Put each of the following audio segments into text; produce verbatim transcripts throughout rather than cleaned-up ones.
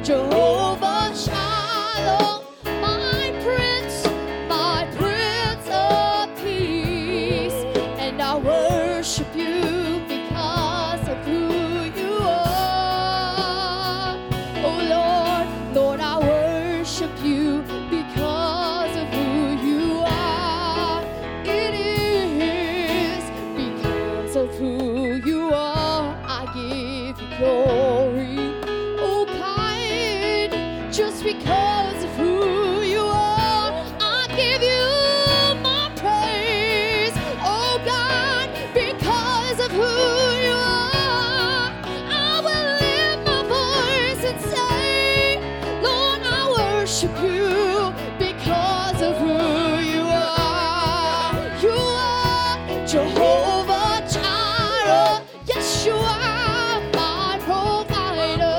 Jehovah Shalom, my Prince, my Prince of Peace. And I worship you because of who you are. Oh Lord, Lord, I worship you because of who you are. It is because of who you are. I give you glory. Oh kind, just because of who you are, I give you my praise. Oh God, because of who you are, I will lift my voice and say, Lord, I worship you because of who you are. You are Jehovah Jireh. Yes, you are my provider.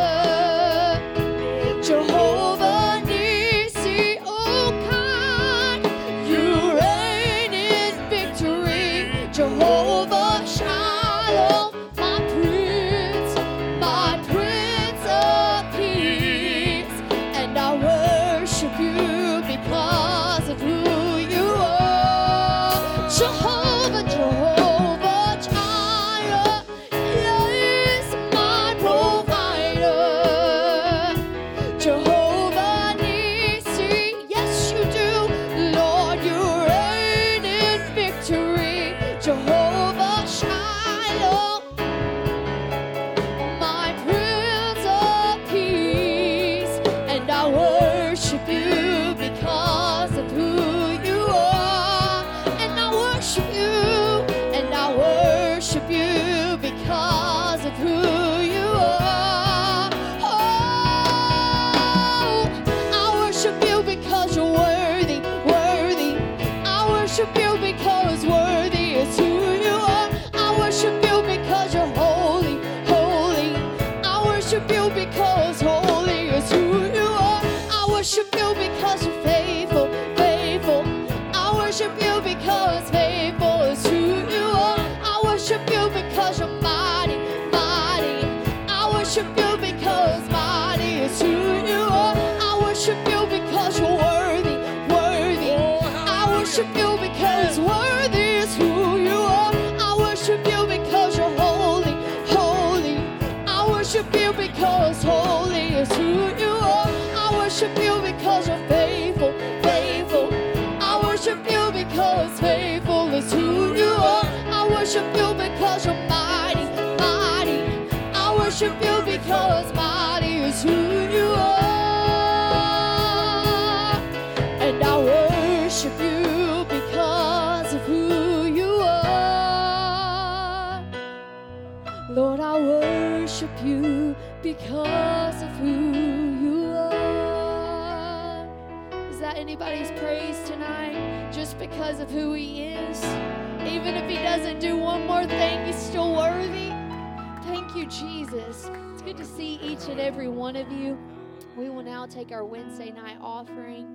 Jehovah Nissi, oh God, you reign in victory. Jehovah Shalom, my Prince, my Prince of Peace. And I worship you because of who you are. Jehovah, Jehovah Jireh, yes, my provider. Jehovah Nissi, yes you do, Lord, you reign in victory. Jehovah Shalom, my Prince of Peace. And I worship you because of who you are. And I worship you, and I worship you because of who you are. Oh, I worship you because you're worthy, worthy. I worship you because worthy is who you are. I worship you because you're holy, holy. I worship you because holy is who you are. I worship you because you're faithful, faithful. I worship you because faithful is who you are. I worship you because you're mighty, mighty. I worship you because mighty is who you are. I worship you because you're worthy, worthy. I worship you because worthy is who you are. I worship you because you're holy, holy. I worship you because holy is who you are. I worship you because you're faithful, faithful. I worship you because faithful is who you are. I worship you because you're mighty, mighty. I worship you because mighty is who you are. And I worship you because of who you are. Lord, I worship you because of who you are. Is that anybody's praise tonight? Just because of who he is? Even if he doesn't do one more thing, he's still worthy. Thank you, Jesus. It's good to see each and every one of you. We will now take our Wednesday night offering.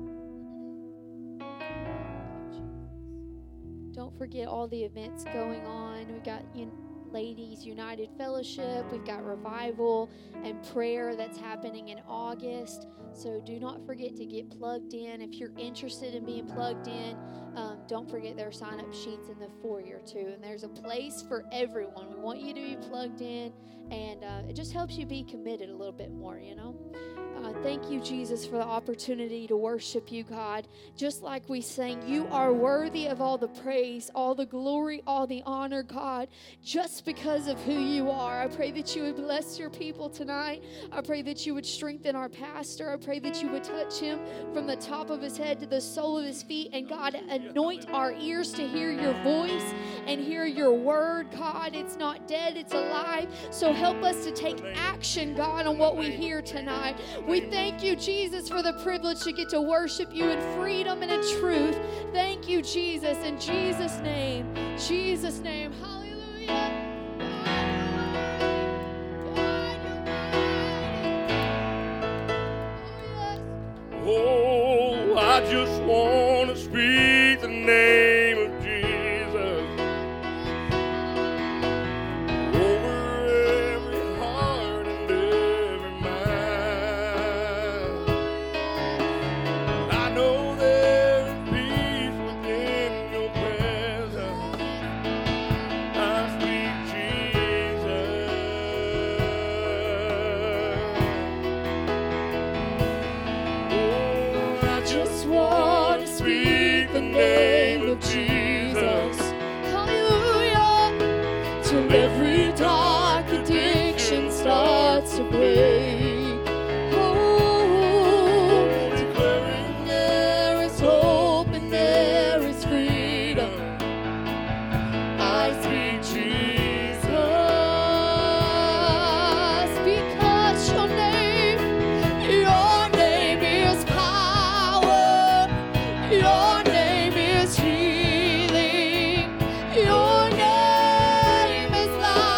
Don't forget all the events going on. We've got you Ladies United Fellowship. We've got revival and prayer that's happening in August. So do not forget to get plugged in. If you're interested in being plugged in, um, don't forget there are sign-up sheets in the foyer too. And there's a place for everyone. We want you to be plugged in, and uh, it just helps you be committed a little bit more, you know. Uh, thank you, Jesus, for the opportunity to worship you, God. Just like we sang, you are worthy of all the praise, all the glory, all the honor, God, just because of who you are. I pray that you would bless your people tonight. I pray that you would strengthen our pastor. I pray that you would touch him from the top of his head to the sole of his feet. And God, anoint our ears to hear your voice and hear your word, God. It's not dead, it's alive. So help us to take action, God, on what we hear tonight. We thank you, Jesus, for the privilege to get to worship you in freedom and in truth. Thank you, Jesus. In Jesus' name, Jesus' name, hallelujah. Oh, I just want to speak the name of Jesus over every heart and every mind. just want to speak the name of Jesus. Hallelujah. Till every dark addiction starts to break. Oh, declaring there is hope and there is freedom. I speak Jesus, because your name, your name is power, your name is healing, your name is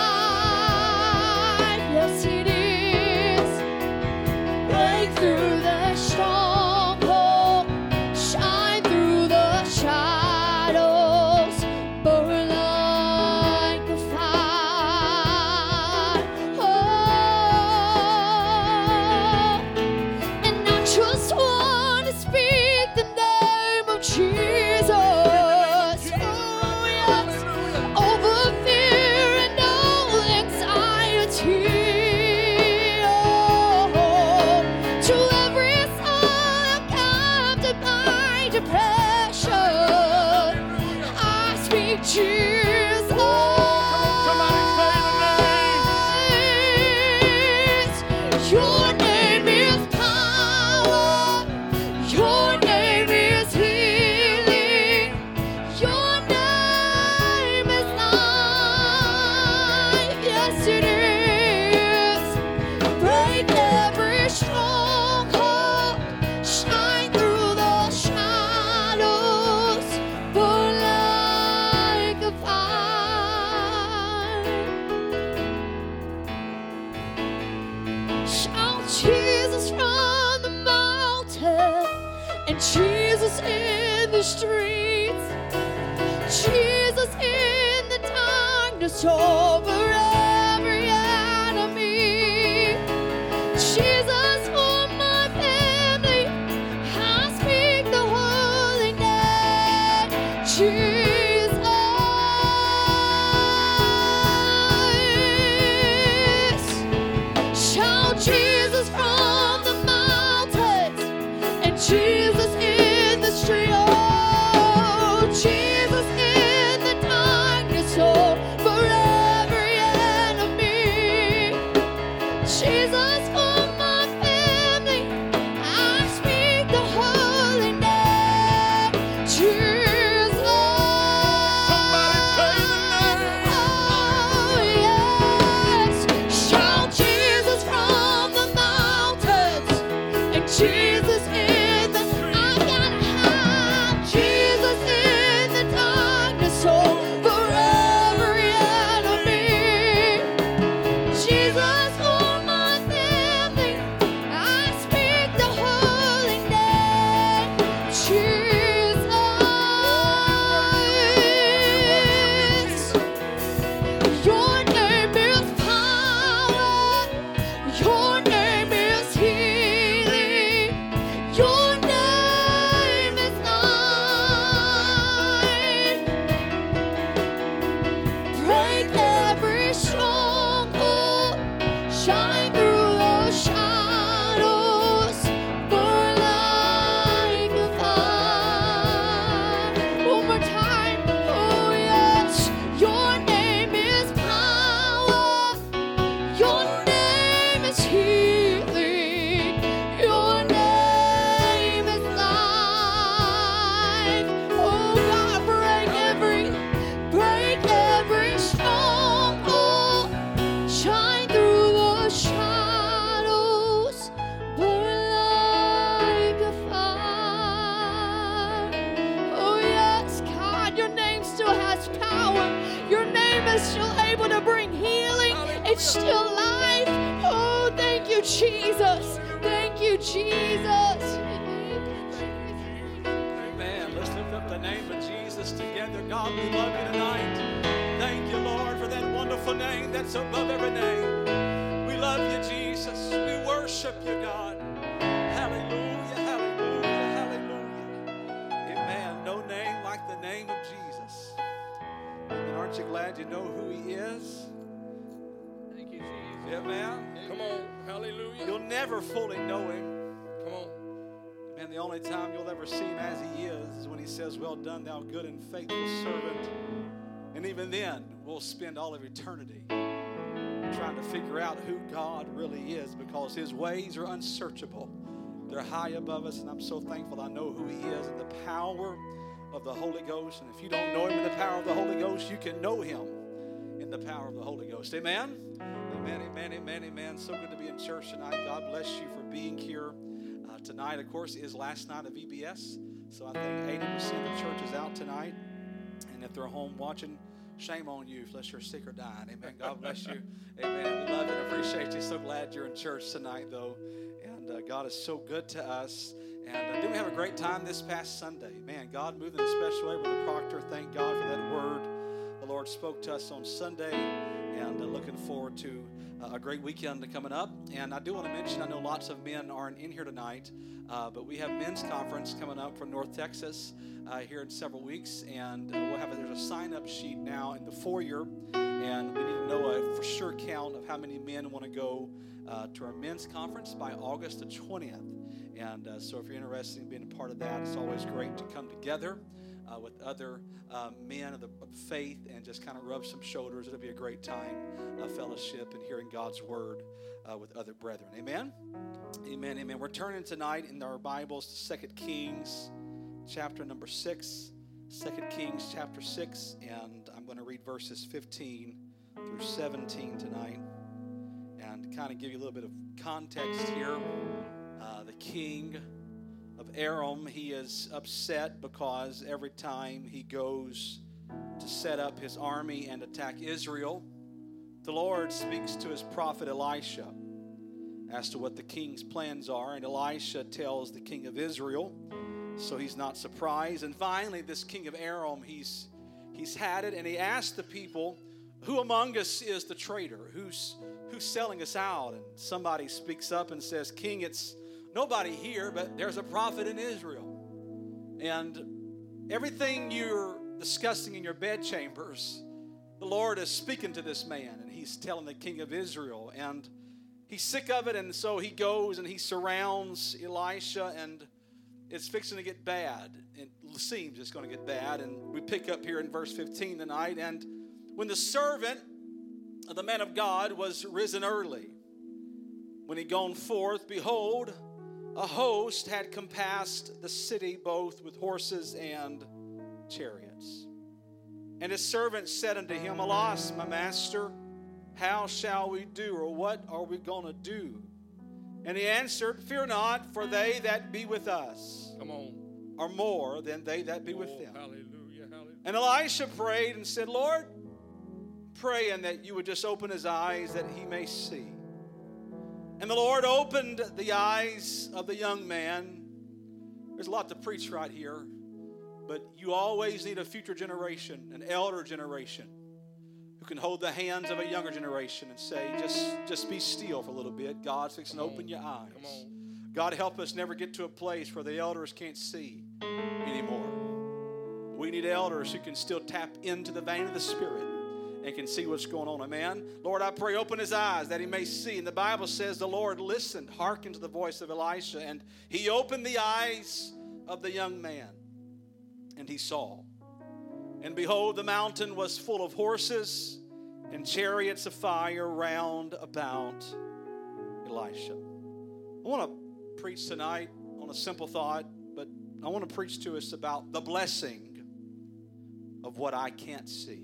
life. Yes, it is. Break through the stronghold, shine through the shadows, burn like a fire. Oh, and I just want to speak the name of Jesus. Oh, yes. Over fear and all anxiety. Oh, to every soul captive by depression, I speak Jesus. Somebody say Your name is power. Your name is healing. Your name is life. Yes, it is. Break every stronghold. Shine through the shadows. Burn like a fire. Shout Jesus from the mountain and Jesus in the streets. Jesus in the darkness over every enemy. Jesus for my family, I speak the holy name. Jesus. Shout Jesus from the mountains and Jesus in the street. Oh, Jesus in the darkness over every enemy. Jesus for my family, I speak the holy name. Jesus. Somebody say the name. Oh, yes. Shout Jesus from the mountains and Jesus in the I gotta have Jesus in the darkness over every enemy. Jesus for my family, I speak the holy name. Jesus. Your name is power. Your name is healing. Your name is life. Break every stronghold. Shine through the shadows. Burn like a fire. One more time. Oh, yes. Your name is power. Your name is healing. Your name is life. Oh God, break every, break every stronghold. Shine through the shadows. Burn like a fire. Oh yes, God, your name still has power. Your name is still able to bring healing. It's still life. Oh, thank you, Jesus. Thank you, Jesus. Amen. Let's lift up the name of Jesus together. God, we love you tonight. Thank you, Lord, for that wonderful name that's above every name. We love you, Jesus. We worship you, God. Hallelujah, hallelujah, hallelujah. Amen. No name like the name of Jesus. Amen. Aren't you glad you know who he is? Thank you, Jesus. Amen. Come on. Hallelujah. You'll never fully know him. Come on. And the only time you'll ever see him as he is is when he says, well done, thou good and faithful servant. And even then, we'll spend all of eternity trying to figure out who God really is, because his ways are unsearchable. They're high above us, and I'm so thankful I know who he is and the power of the Holy Ghost. And if you don't know him in the power of the Holy Ghost, you can know him in the power of the Holy Ghost. Amen? Amen, amen, amen, amen. So good to be in church tonight. God bless you for being here. Uh, tonight, of course, is last night of V B S. So I think eighty percent of the church is out tonight. And if they're home watching, shame on you unless you're sick or dying. Amen. God bless you. Amen. We love and appreciate you. So glad you're in church tonight, though. And uh, God is so good to us. And uh, didn't we have a great time this past Sunday? Man, God moved in a special way with the proctor. Thank God for that word. The Lord spoke to us on Sunday. And uh, looking forward to uh, a great weekend coming up. And I do want to mention, I know lots of men aren't in here tonight, uh, but we have men's conference coming up from North Texas uh, here in several weeks. And uh, we'll have a, there's a sign-up sheet now in the foyer. And we need to know a for sure count of how many men want to go uh, to our men's conference by August the twentieth. And uh, so if you're interested in being a part of that, it's always great to come together uh, with other uh, men of the of faith and just kind of rub some shoulders. It'll be a great time of fellowship and hearing God's word uh, with other brethren. Amen? Amen, amen. We're turning tonight in our Bibles to Second Kings chapter number six. Second Kings chapter six, and I'm going to read verses fifteen through seventeen tonight and kind of give you a little bit of context here. Uh, the king of Aram, he is upset because every time he goes to set up his army and attack Israel, the Lord speaks to his prophet Elisha as to what the king's plans are, and Elisha tells the king of Israel, so he's not surprised. And finally, this king of Aram, he's he's had it, and he asked the people, who among us is the traitor? Who's who's selling us out? And somebody speaks up and says, King, it's nobody here, but there's a prophet in Israel. And everything you're discussing in your bedchambers, the Lord is speaking to this man, and he's telling the king of Israel. And he's sick of it, and so he goes and he surrounds Elisha, and it's fixing to get bad. It seems it's going to get bad. And we pick up here in verse fifteen tonight. And when the servant of the man of God was risen early, when he gone forth, behold, a host had compassed the city both with horses and chariots. And his servant said unto him, Alas, my master, how shall we do, or what are we going to do? And he answered, Fear not, for they that be with us Come on. are more than they that be with Oh, them. hallelujah, hallelujah. And Elisha prayed and said, Lord, praying that you would just open his eyes that he may see. And the Lord opened the eyes of the young man. There's a lot to preach right here, but you always need a future generation, an elder generation, who can hold the hands of a younger generation and say, just, just be still for a little bit. God's fixing to open your eyes. Come on. God, help us never get to a place where the elders can't see anymore. We need elders who can still tap into the vein of the Spirit and can see what's going on. Amen. Lord, I pray, open his eyes that he may see. And the Bible says the Lord listened, hearkened to the voice of Elisha, and he opened the eyes of the young man, and he saw. And behold, the mountain was full of horses and chariots of fire round about Elisha. I want to preach tonight on a simple thought, but I want to preach to us about the blessing of what I can't see.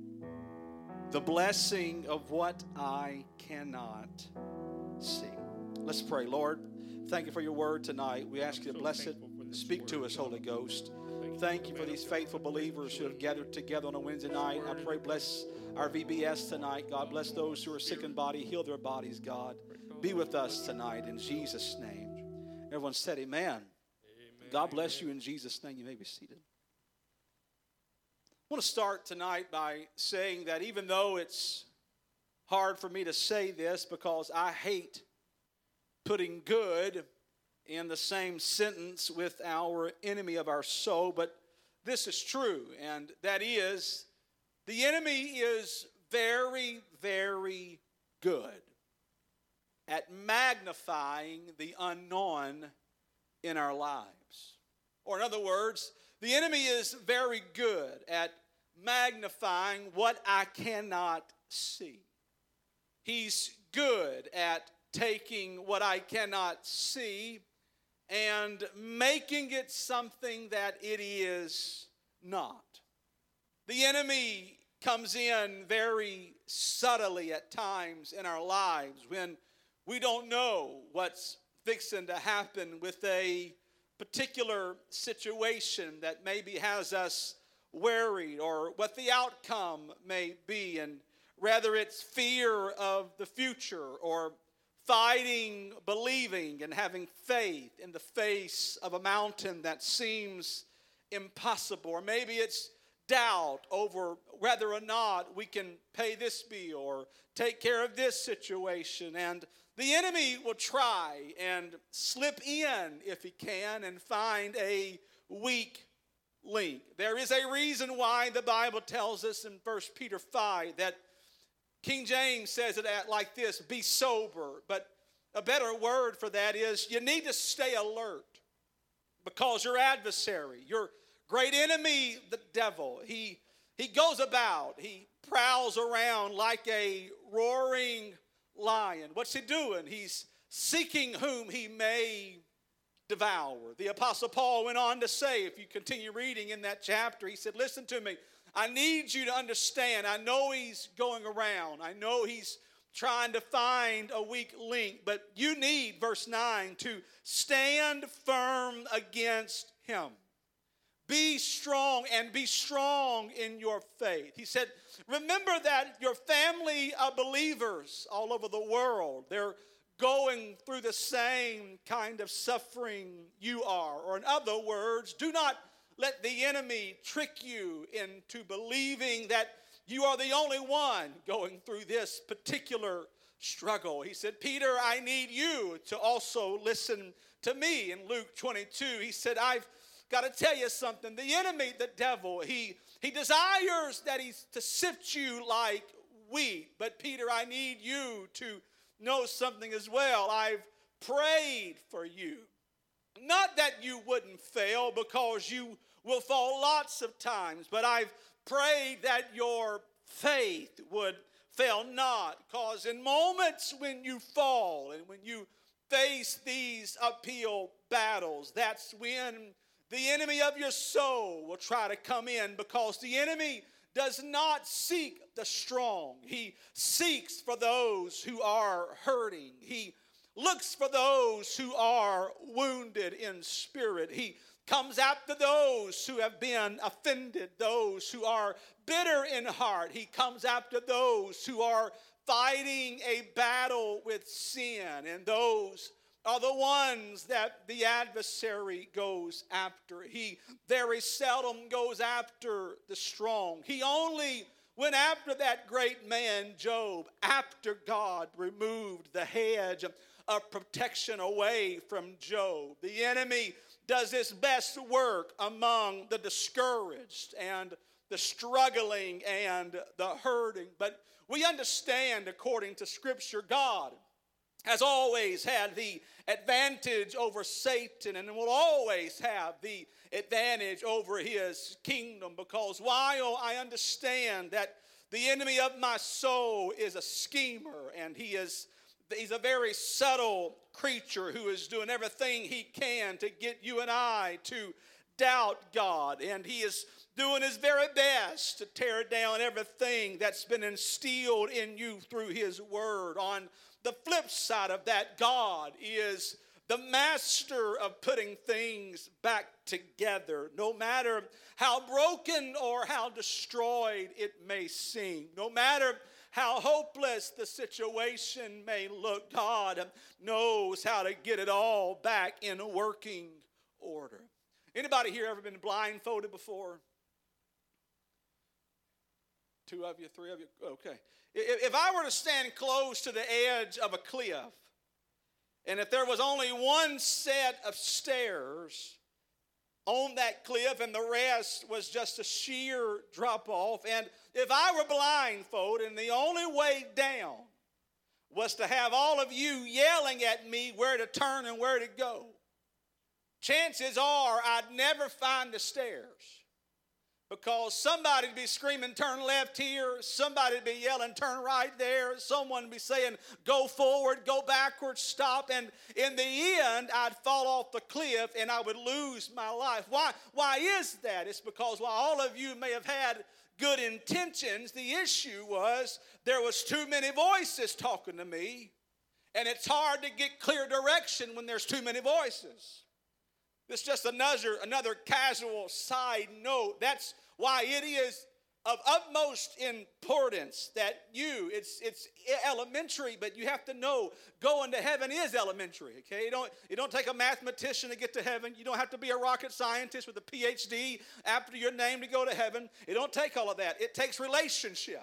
The blessing of what I cannot see. Let's pray. Lord, thank you for your word tonight. We ask you to bless it. Speak to us, Holy Ghost. Thank you for these faithful believers who have gathered together on a Wednesday night. I pray, bless our V B S tonight. God, bless those who are sick in body. Heal their bodies, God. Be with us tonight in Jesus' name. Everyone said amen. God bless you in Jesus' name. You may be seated. I want to start tonight by saying that even though it's hard for me to say this because I hate putting good in the same sentence with our enemy of our soul, but this is true, and that is the enemy is very, very good at magnifying the unknown in our lives. Or in other words, the enemy is very good at magnifying what I cannot see. He's good at taking what I cannot see and making it something that it is not. The enemy comes in very subtly at times in our lives when we don't know what's fixing to happen with a particular situation that maybe has us worried, or what the outcome may be, and rather it's fear of the future, or fighting, believing, and having faith in the face of a mountain that seems impossible. Or maybe it's doubt over whether or not we can pay this bill or take care of this situation. And the enemy will try and slip in, if he can, and find a weak link. There is a reason why the Bible tells us in First Peter five that King James says it like this: be sober. But a better word for that is you need to stay alert, because your adversary, your great enemy, the devil, he, he goes about, he prowls around like a roaring lion. What's he doing? He's seeking whom he may devour. The Apostle Paul went on to say, if you continue reading in that chapter, he said, listen to me, I need you to understand, I know he's going around, I know he's trying to find a weak link, but you need, verse nine, to stand firm against him. Be strong, and be strong in your faith. He said, remember that your family of believers all over the world, they're going through the same kind of suffering you are. Or in other words, do not let the enemy trick you into believing that you are the only one going through this particular struggle. He said, Peter, I need you to also listen to me. In Luke twenty-two, he said, I've got to tell you something. The enemy, the devil, he, he desires that he's to sift you like wheat. But Peter, I need you to know something as well. I've prayed for you. Not that you wouldn't fail, because you will fall lots of times, but I've prayed that your faith would fail not. Because in moments when you fall and when you face these uphill battles, that's when the enemy of your soul will try to come in, because the enemy does not seek the strong. He seeks for those who are hurting. He looks for those who are wounded in spirit. He comes after those who have been offended, those who are bitter in heart. He comes after those who are fighting a battle with sin, and those are the ones that the adversary goes after. He very seldom goes after the strong. He only went after that great man, Job, after God removed the hedge of protection away from Job. The enemy does his best work among the discouraged and the struggling and the hurting. But we understand, according to Scripture, God has always had the advantage over Satan, and will always have the advantage over his kingdom. Because while I understand that the enemy of my soul is a schemer, and he is he's a very subtle creature who is doing everything he can to get you and I to doubt God, and he is doing his very best to tear down everything that's been instilled in you through his word. On the flip side of that, God is the master of putting things back together, no matter how broken or how destroyed it may seem, no matter how hopeless the situation may look. God knows how to get it all back in working order. Anybody here ever been blindfolded before? Two of you, three of you? Okay. If I were to stand close to the edge of a cliff, and if there was only one set of stairs on that cliff and the rest was just a sheer drop off, and if I were blindfolded and the only way down was to have all of you yelling at me where to turn and where to go, chances are I'd never find the stairs. Because somebody would be screaming, turn left here. Somebody would be yelling, turn right there. Someone would be saying, go forward, go backwards, stop. And in the end, I'd fall off the cliff and I would lose my life. Why, why is that? It's because while all of you may have had good intentions, the issue was there was too many voices talking to me. And it's hard to get clear direction when there's too many voices. This is just another, another casual side note. That's why it is of utmost importance that you, it's, it's elementary, but you have to know going to heaven is elementary, okay? You don't, you don't take a mathematician to get to heaven. You don't have to be a rocket scientist with a P H D after your name to go to heaven. It don't take all of that. It takes relationship.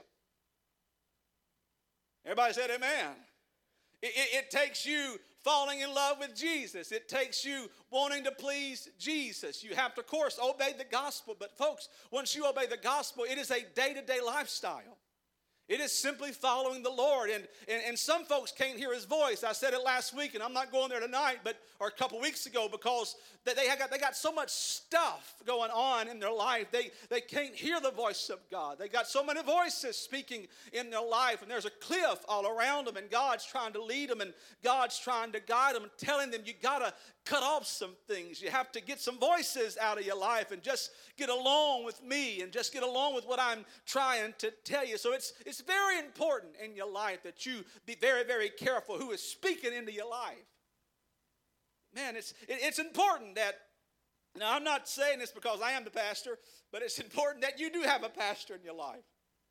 Everybody said amen. It, it, it takes you falling in love with Jesus. It takes you wanting to please Jesus. You have to, of course, obey the gospel. But folks, once you obey the gospel, it is a day-to-day lifestyle. It is simply following the Lord. And, and, and some folks can't hear his voice. I said it last week, and I'm not going there tonight, but or a couple weeks ago, because they, they, got, they got so much stuff going on in their life. They, they can't hear the voice of God. They got so many voices speaking in their life, and there's a cliff all around them, and God's trying to lead them, and God's trying to guide them, and telling them you got to cut off some things. You have to get some voices out of your life and just get along with me and just get along with what I'm trying to tell you. So it's it's very important in your life that you be very, very careful who is speaking into your life. Man, it's it, it's important that, now I'm not saying this because I am the pastor, but it's important that you do have a pastor in your life.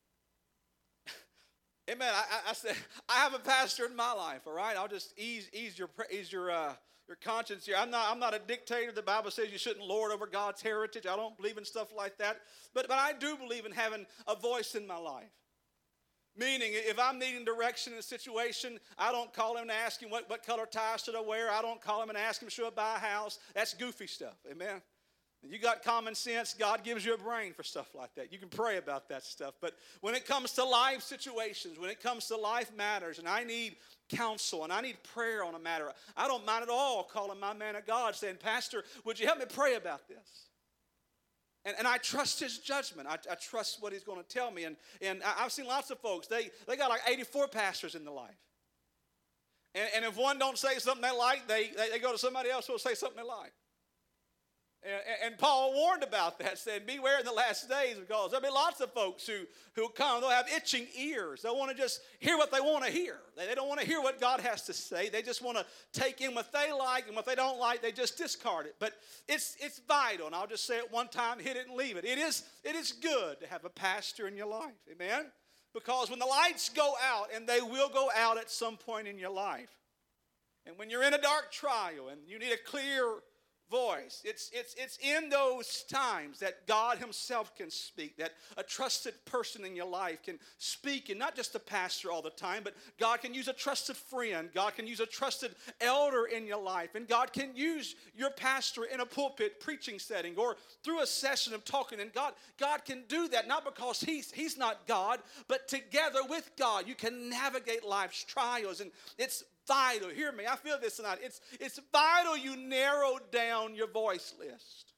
Amen. I, I, I said, I have a pastor in my life, all right? I'll just ease ease your ease your uh, your conscience here. I'm not I'm not a dictator. The Bible says you shouldn't lord over God's heritage. I don't believe in stuff like that. But but I do believe in having a voice in my life. Meaning, if I'm needing direction in a situation, I don't call him and ask him what, what color tie should I wear. I don't call him and ask him, should I buy a house? That's goofy stuff. Amen. You got common sense. God gives you a brain for stuff like that. You can pray about that stuff. But when it comes to life situations, when it comes to life matters, and I need counsel and I need prayer on a matter, I don't mind at all calling my man of God saying, Pastor, would you help me pray about this? And, and I trust his judgment. I, I trust what he's going to tell me. And, and I, I've seen lots of folks, they, they got like eighty-four pastors in their life. And, and if one don't say something they like, they, they, they go to somebody else who will say something they like. And, and Paul warned about that, saying, beware in the last days, because there'll be lots of folks who, who come, they'll have itching ears. They'll want to just hear what they want to hear. They, they don't want to hear what God has to say. They just want to take in what they like, and what they don't like, they just discard it. But it's it's vital, and I'll just say it one time, hit it and leave it. It is, it is good to have a pastor in your life, amen? Because when the lights go out, and they will go out at some point in your life, and when you're in a dark trial, and you need a clear voice. It's, it's, it's in those times that God himself can speak, that a trusted person in your life can speak, and not just a pastor all the time, but God can use a trusted friend. God can use a trusted elder in your life, and God can use your pastor in a pulpit preaching setting or through a session of talking, and God, God can do that, not because he's, he's not God, but together with God, you can navigate life's trials, and it's vital. Hear me. I feel this tonight. It's, it's vital you narrow down your voice list.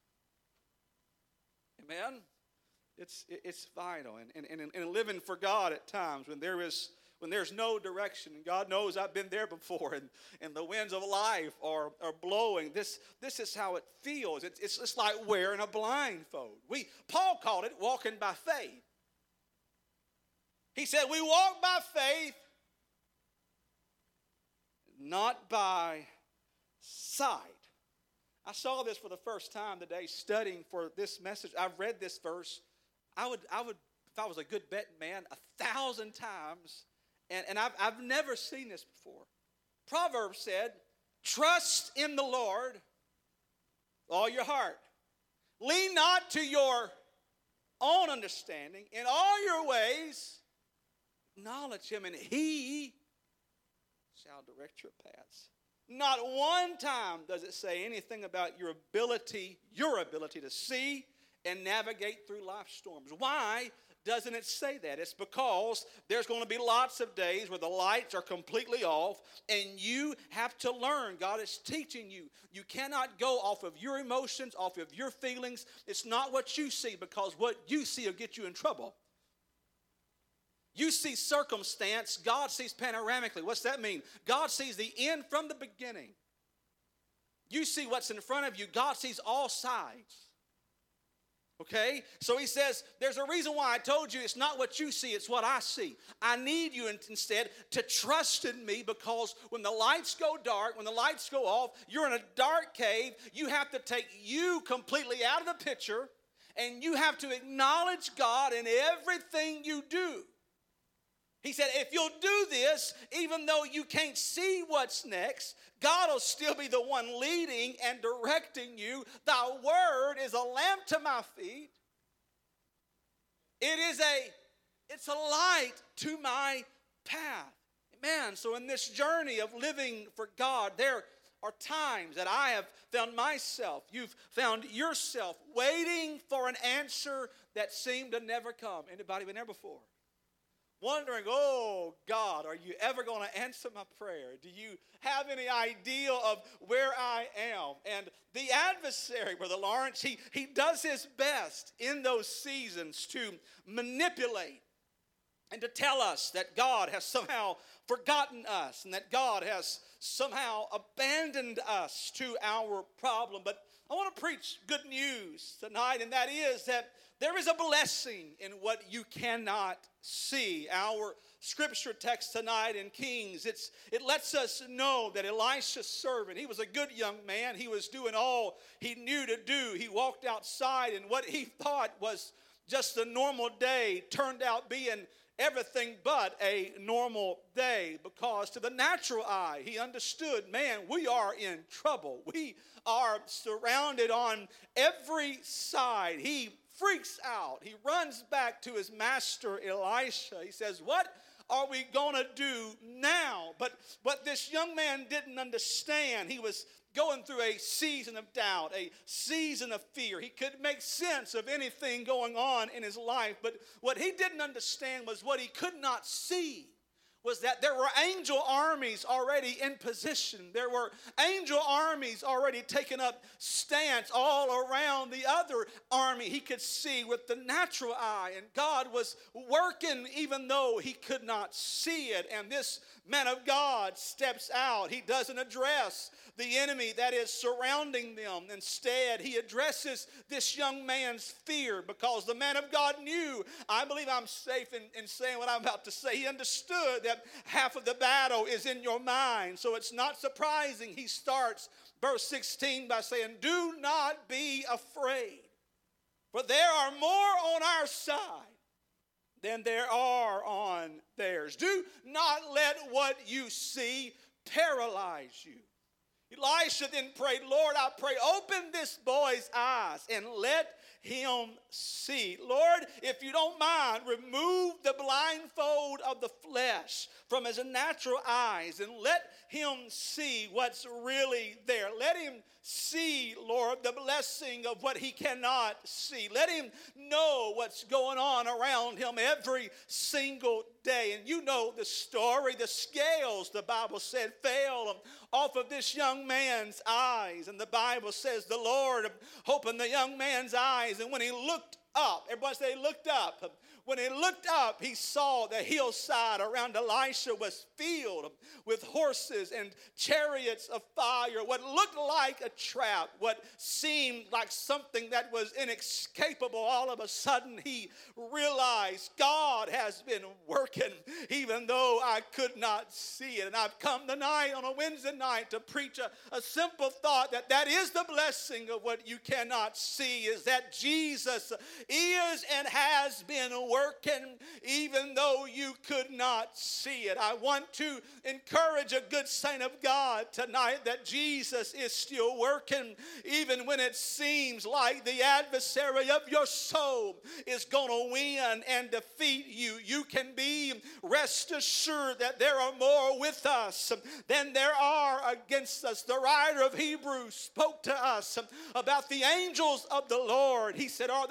Amen? It's, it's vital. And, and, and, and living for God at times when there is when there's no direction, and God knows I've been there before, and, and the winds of life are, are blowing. This, this is how it feels. It's, it's just like wearing a blindfold. We Paul called it walking by faith. He said, we walk by faith, not by sight. I saw this for the first time today studying for this message. I've read this verse. I would, I would, if I was a good betting man, a thousand times. And, and I've, I've never seen this before. Proverbs said, trust in the Lord with all your heart. Lean not to your own understanding. In all your ways, acknowledge him, and he shall direct your paths. Not one time does it say anything about your ability, your ability to see and navigate through life storms. Why? doesn't it say that? It's because there's going to be lots of days where the lights are completely off, and you have to learn. God is teaching you. You cannot go off of your emotions, off of your feelings. It's not what you see, because what you see will get you in trouble. You see circumstance, God sees panoramically. What's that mean? God sees the end from the beginning. You see what's in front of you. God sees all sides. Okay? So he says, there's a reason why I told you it's not what you see, it's what I see. I need you instead to trust in me, because when the lights go dark, when the lights go off, you're in a dark cave. You have to take you completely out of the picture, and you have to acknowledge God in everything you do. He said, if you'll do this, even though you can't see what's next, God will still be the one leading and directing you. Thy word is a lamp to my feet. It is a, it's a light to my path. Amen. So in this journey of living for God, there are times that I have found myself, you've found yourself waiting for an answer that seemed to never come. Anybody been there before? Wondering, oh, God, are you ever going to answer my prayer? Do you have any idea of where I am? And the adversary, Brother Lawrence, he, he does his best in those seasons to manipulate and to tell us that God has somehow forgotten us and that God has somehow abandoned us to our problem. But I want to preach good news tonight, and that is that there is a blessing in what you cannot see. Our scripture text tonight in Kings, it's, it lets us know that Elisha's servant, he was a good young man. He was doing all he knew to do. He walked outside, and what he thought was just a normal day turned out being everything but a normal day, because to the natural eye, he understood, man, we are in trouble. We are surrounded on every side. He freaks out. He runs back to his master, Elisha. He says, what are we going to do now? But what this young man didn't understand, he was going through a season of doubt, a season of fear. He couldn't make sense of anything going on in his life. But what he didn't understand was what he could not see was that there were angel armies already in position. There were angel armies already taking up stance all around the other army he could see with the natural eye. And God was working even though he could not see it. And this man of God steps out. He doesn't address the enemy that is surrounding them. Instead, he addresses this young man's fear, because the man of God knew, I believe I'm safe in, in saying what I'm about to say. He understood that half of the battle is in your mind. So it's not surprising he starts verse sixteen by saying, do not be afraid, for there are more on our side than there are on theirs. Do not let what you see paralyze you. Elisha then prayed, Lord, I pray, open this boy's eyes and let him see. Lord, if you don't mind, remove the blindfold of the flesh from his natural eyes and let him see what's really there. Let him see, Lord, the blessing of what he cannot see. Let him know what's going on around him every single day. And you know the story. The scales, the Bible said, fell off of this young man's eyes. And the Bible says the Lord opened the young man's eyes. And when he looked up, everybody say he looked up. When he looked up, he saw the hillside around Elisha was filled with horses and chariots of fire. What looked like a trap, what seemed like something that was inescapable, all of a sudden he realized God has been working even though I could not see it. And I've come tonight on a Wednesday night to preach a, a simple thought that that is the blessing of what you cannot see, is that Jesus is and has been working. Working even though you could not see it. I want to encourage a good saint of God tonight that Jesus is still working even when it seems like the adversary of your soul is going to win and defeat you. You can be rest assured that there are more with us than there are against us. The writer of Hebrews spoke to us about the angels of the Lord. He said, are they not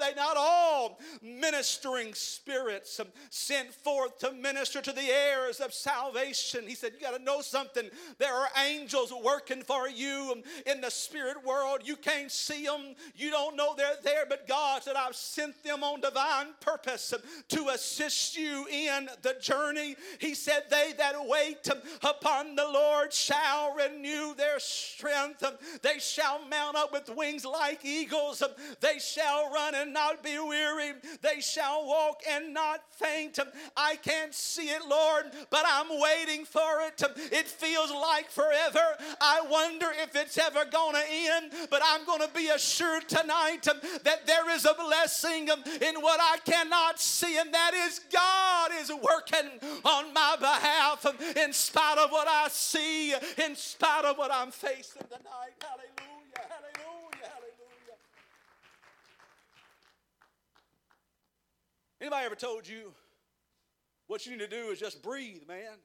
all ministering spirits sent forth to minister to the heirs of salvation. He said, you got to know something. There are angels working for you in the spirit world. You can't see them. You don't know they're there, but God said, I've sent them on divine purpose to assist you in the journey. He said, they that wait upon the Lord shall renew their strength. They shall mount up with wings like eagles. They shall run and not be weary. They shall walk and not faint. I can't see it, Lord, but I'm waiting for it. It feels like forever. I wonder if it's ever going to end, but I'm going to be assured tonight that there is a blessing in what I cannot see, and that is God is working on my behalf in spite of what I see, in spite of what I'm facing tonight. Hallelujah, hallelujah, hallelujah. Anybody ever told you what you need to do is just breathe, man?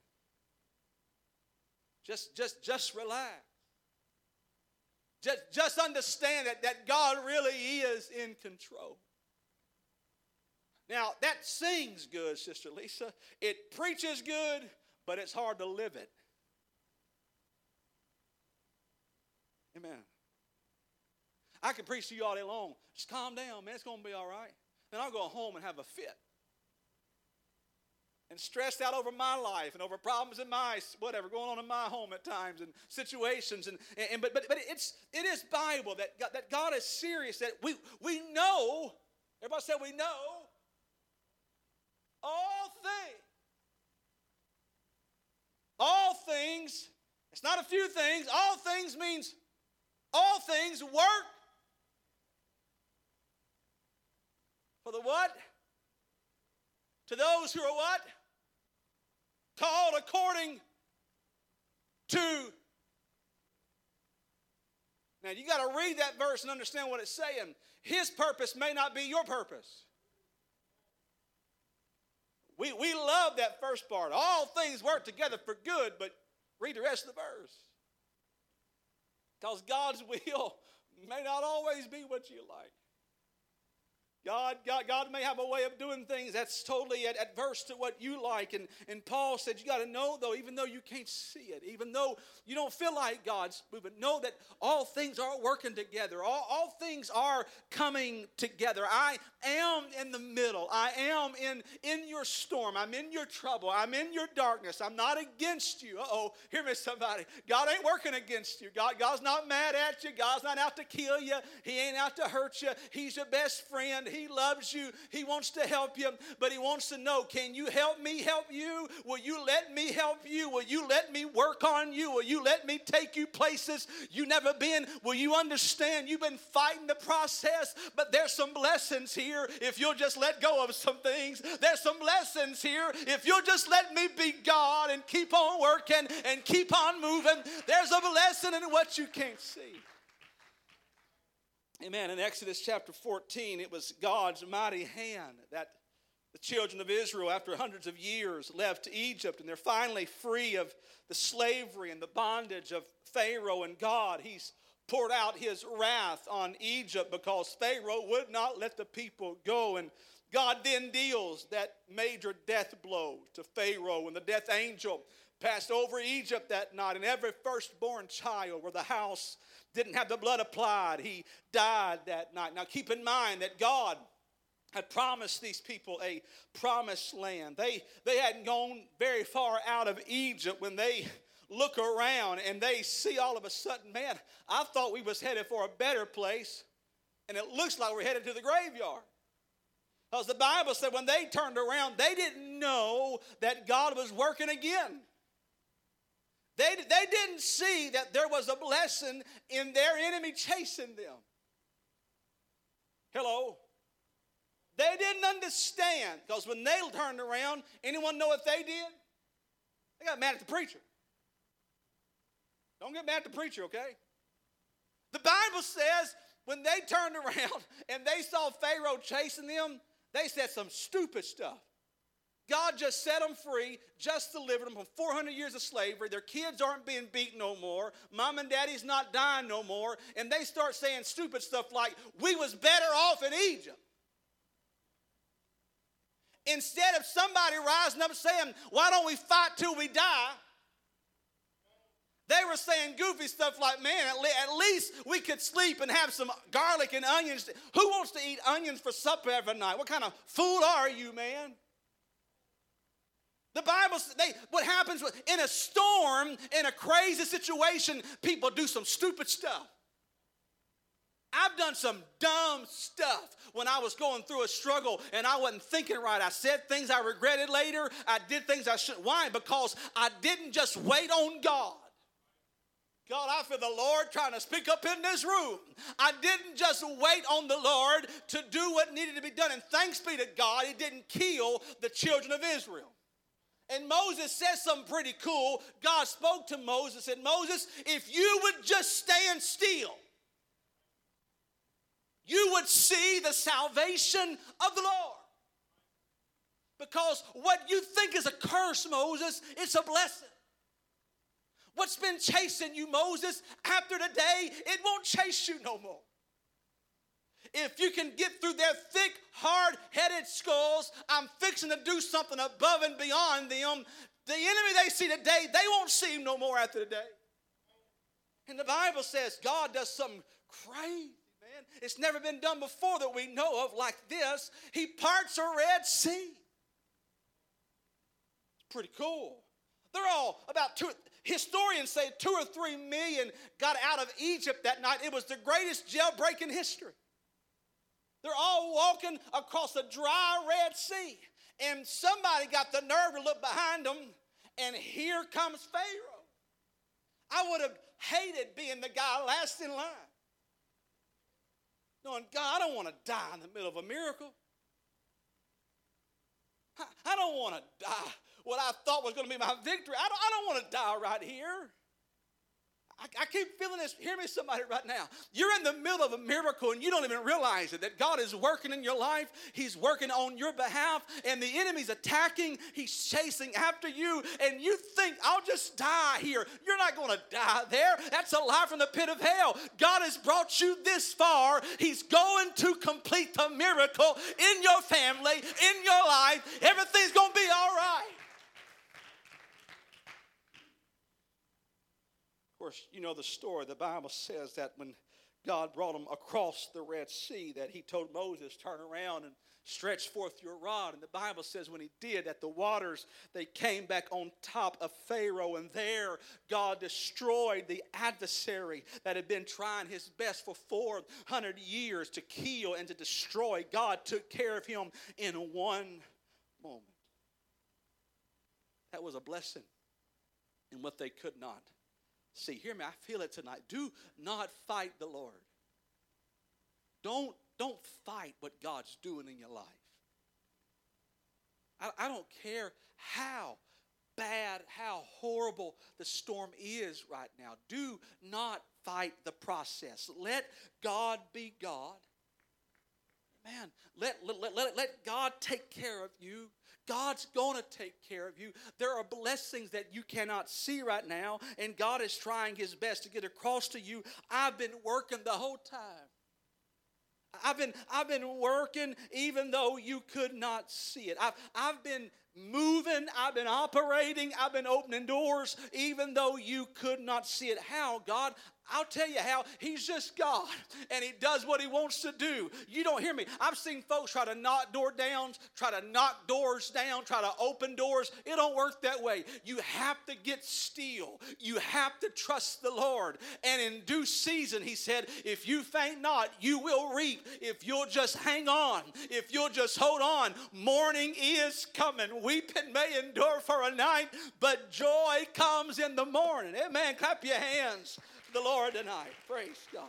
Just, just, just relax. Just, just understand that, that God really is in control. Now, that sings good, Sister Lisa. It preaches good, but it's hard to live it. Amen. I can preach to you all day long. Just calm down, man. It's going to be all right. Then I'll go home and have a fit. And stressed out over my life and over problems in my, whatever, going on in my home at times and situations. And, and but, but, but it's, it is Bible that God, that God is serious, that we, we know, everybody said we know, all things. All things, it's not a few things, all things means all things work for the what? To those who are what? Called according to. Now you got to read that verse and understand what it's saying. His purpose may not be your purpose. We, we love that first part. All things work together for good, but read the rest of the verse. Because God's will may not always be what you like. God, God, God may have a way of doing things that's totally ad- adverse to what you like. And, and Paul said, you got to know, though, even though you can't see it, even though you don't feel like God's moving, know that all things are working together. All, all things are coming together. I am in the middle. I am in, in your storm. I'm in your trouble. I'm in your darkness. I'm not against you. Uh-oh, hear me, somebody. God ain't working against you. God, God's not mad at you. God's not out to kill you. He ain't out to hurt you. He's your best friend. He loves you. He wants to help you, but he wants to know, can you help me help you? Will you let me help you? Will you let me work on you? Will you let me take you places you've never been? Will you understand you've been fighting the process, but there's some blessings here if you'll just let go of some things. There's some lessons here if you'll just let me be God and keep on working and keep on moving. There's a blessing in what you can't see. Amen. In Exodus chapter fourteen, it was God's mighty hand that the children of Israel, after hundreds of years, left Egypt, and they're finally free of the slavery and the bondage of Pharaoh. And God, he's poured out his wrath on Egypt because Pharaoh would not let the people go. And God then deals that major death blow to Pharaoh, and the death angel passed over Egypt that night, and every firstborn child where the house didn't have the blood applied, he died that night. Now keep in mind that God had promised these people a promised land. They, they hadn't gone very far out of Egypt when they look around and they see all of a sudden, man, I thought we was headed for a better place, and it looks like we're headed to the graveyard. Because the Bible said when they turned around, they didn't know that God was working again. They, they didn't see that there was a blessing in their enemy chasing them. Hello? They didn't understand, because when they turned around, anyone know what they did? They got mad at the preacher. Don't get mad at the preacher, okay? The Bible says when they turned around and they saw Pharaoh chasing them, they said some stupid stuff. God just set them free, just delivered them from four hundred years of slavery. Their kids aren't being beaten no more. Mom and daddy's not dying no more. And they start saying stupid stuff like, we was better off in Egypt. instead of somebody rising up saying, why don't we fight till we die? They were saying goofy stuff like, man, at, le- at least we could sleep and have some garlic and onions. Who wants to eat onions for supper every night? What kind of fool are you, man? The Bible says, they, what happens in a storm, in a crazy situation, people do some stupid stuff. I've done some dumb stuff when I was going through a struggle and I wasn't thinking right. I said things I regretted later. I did things I shouldn't. Why? Because I didn't just wait on God. God, I feel the Lord trying to speak up in this room. I didn't just wait on the Lord to do what needed to be done. And thanks be to God, he didn't kill the children of Israel. And Moses says something pretty cool. God spoke to Moses and said, Moses, if you would just stand still, you would see the salvation of the Lord. Because what you think is a curse, Moses, it's a blessing. What's been chasing you, Moses, after today, it won't chase you no more. If you can get through their thick, hard-headed skulls, I'm fixing to do something above and beyond them. The enemy they see today, they won't see him no more after today. And the Bible says God does something crazy, man. It's never been done before that we know of like this. He parts a Red Sea. It's pretty cool. They're all about two... Historians say two or three million got out of Egypt that night. It was the greatest jailbreak in history. They're all walking across a dry Red Sea. And somebody got the nerve to look behind them, and here comes Pharaoh. I would have hated being the guy last in line. Knowing, God, I don't want to die in the middle of a miracle. I, I don't want to die what I thought was going to be my victory. I don't, I don't want to die right here. I, I keep feeling this. Hear me, somebody, right now. You're in the middle of a miracle and you don't even realize it, that God is working in your life. He's working on your behalf, and the enemy's attacking. He's chasing after you, and you think, I'll just die here. You're not going to die there. That's a lie from the pit of hell. God has brought you this far. He's going to complete the miracle in your family, in your life. Everything's going to be all right. Of course, you know the story. The Bible says that when God brought them across the Red Sea, that he told Moses, turn around and stretch forth your rod. And the Bible says when he did that, the waters, they came back on top of Pharaoh. And there, God destroyed the adversary that had been trying his best for four hundred years to kill and to destroy. God took care of him in one moment. That was a blessing in what they could not see. Hear me, I feel it tonight. Do not fight the Lord. Don't, don't fight what God's doing in your life. I, I don't care how bad, how horrible the storm is right now. Do not fight the process. Let God be God. Man, let, let, let, let God take care of you. God's going to take care of you. There are blessings that you cannot see right now, and God is trying his best to get across to you. I've been working the whole time. I've been, I've been working even though you could not see it. I've, I've been moving. I've been operating. I've been opening doors even though you could not see it. How, God? I'll tell you how. He's just God, and he does what he wants to do. You don't hear me. I've seen folks try to knock door down, try to knock doors down, try to open doors. It don't work that way. You have to get still. You have to trust the Lord. And in due season, he said, if you faint not, you will reap. If you'll just hang on, if you'll just hold on, morning is coming. Weeping may endure for a night, but joy comes in the morning. Amen. Clap your hands to the Lord tonight. Praise God.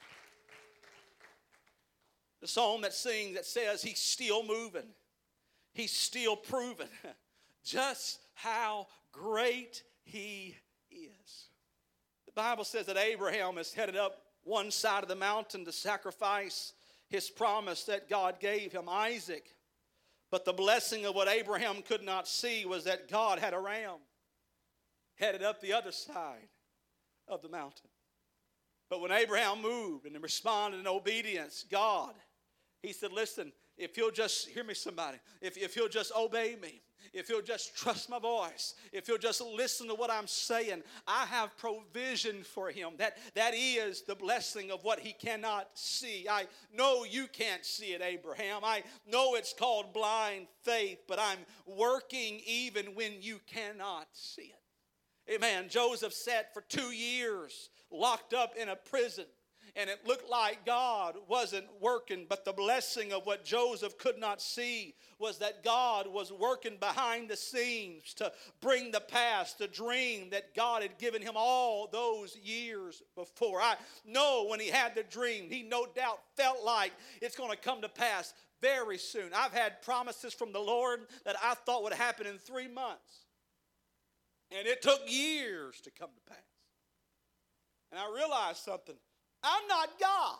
The song that sings that says he's still moving. He's still proving just how great he is. The Bible says that Abraham is headed up one side of the mountain to sacrifice his promise that God gave him, Isaac. But the blessing of what Abraham could not see was that God had a ram headed up the other side of the mountain. But when Abraham moved and responded in obedience, God, he said, listen, if you'll just, hear me somebody, if, if you'll just obey me, if you'll just trust my voice, if you'll just listen to what I'm saying, I have provision for him. That, that is the blessing of what he cannot see. I know you can't see it, Abraham. I know it's called blind faith, but I'm working even when you cannot see it. Amen. Joseph sat for two years locked up in a prison. And it looked like God wasn't working, but the blessing of what Joseph could not see was that God was working behind the scenes to bring the past, the dream that God had given him all those years before. I know when he had the dream, he no doubt felt like it's going to come to pass very soon. I've had promises from the Lord that I thought would happen in three months. And it took years to come to pass. And I realized something. I'm not God.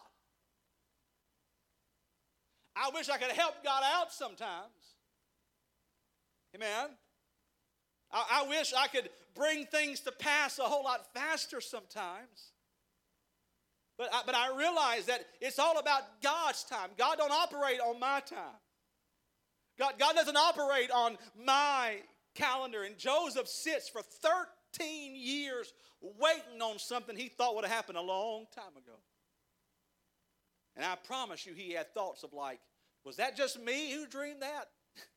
I wish I could help God out sometimes. Amen. I, I wish I could bring things to pass a whole lot faster sometimes. But I, but I realize that it's all about God's time. God don't operate on my time. God, God doesn't operate on my calendar. And Joseph sits for thirteen years waiting on something he thought would have happened a long time ago. And I promise you he had thoughts of like, was that just me who dreamed that?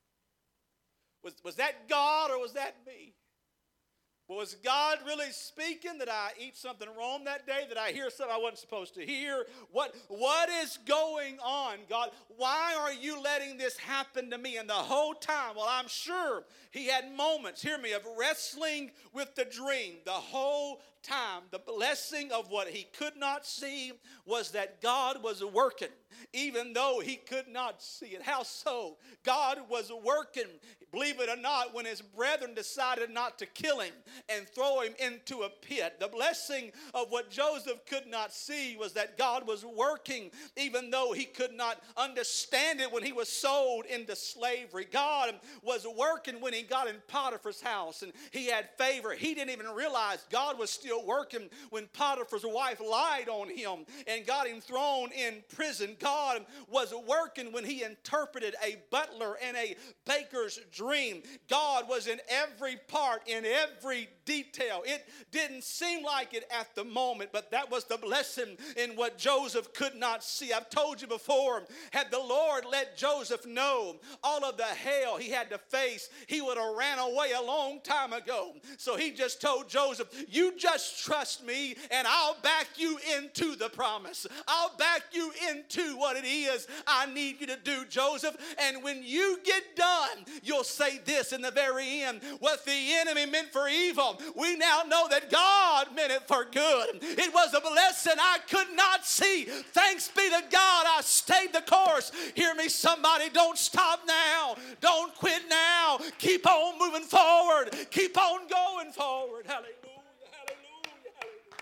was, was that God or was that me? Was God really speaking? Did I eat something wrong that day? Did I hear something I wasn't supposed to hear? What, what is going on, God? Why are you letting this happen to me? And the whole time, well, I'm sure he had moments, hear me, of wrestling with the dream. The whole time, the blessing of what he could not see was that God was working, even though he could not see it. How so? God was working, believe it or not, when his brethren decided not to kill him and throw him into a pit. The blessing of what Joseph could not see was that God was working, even though he could not understand it when he was sold into slavery. God was working when he got in Potiphar's house and he had favor. He didn't even realize God was still working when Potiphar's wife lied on him and got him thrown in prison. God was working when he interpreted a butler and a baker's dream. God was in every part, in every detail. It didn't seem like it at the moment, but that was the blessing in what Joseph could not see. I've told you before, had the Lord let Joseph know all of the hell he had to face, he would have ran away a long time ago. So he just told Joseph, you just trust me and I'll back you into the promise. I'll back you into what it is I need you to do, Joseph. And when you get done, you'll say this in the very end, what the enemy meant for evil, we now know that God meant it for good. It was a blessing I could not see. Thanks be to God I stayed the course. Hear me, somebody, don't stop now. Don't quit now. Keep on moving forward. Keep on going forward. Hallelujah, hallelujah, hallelujah.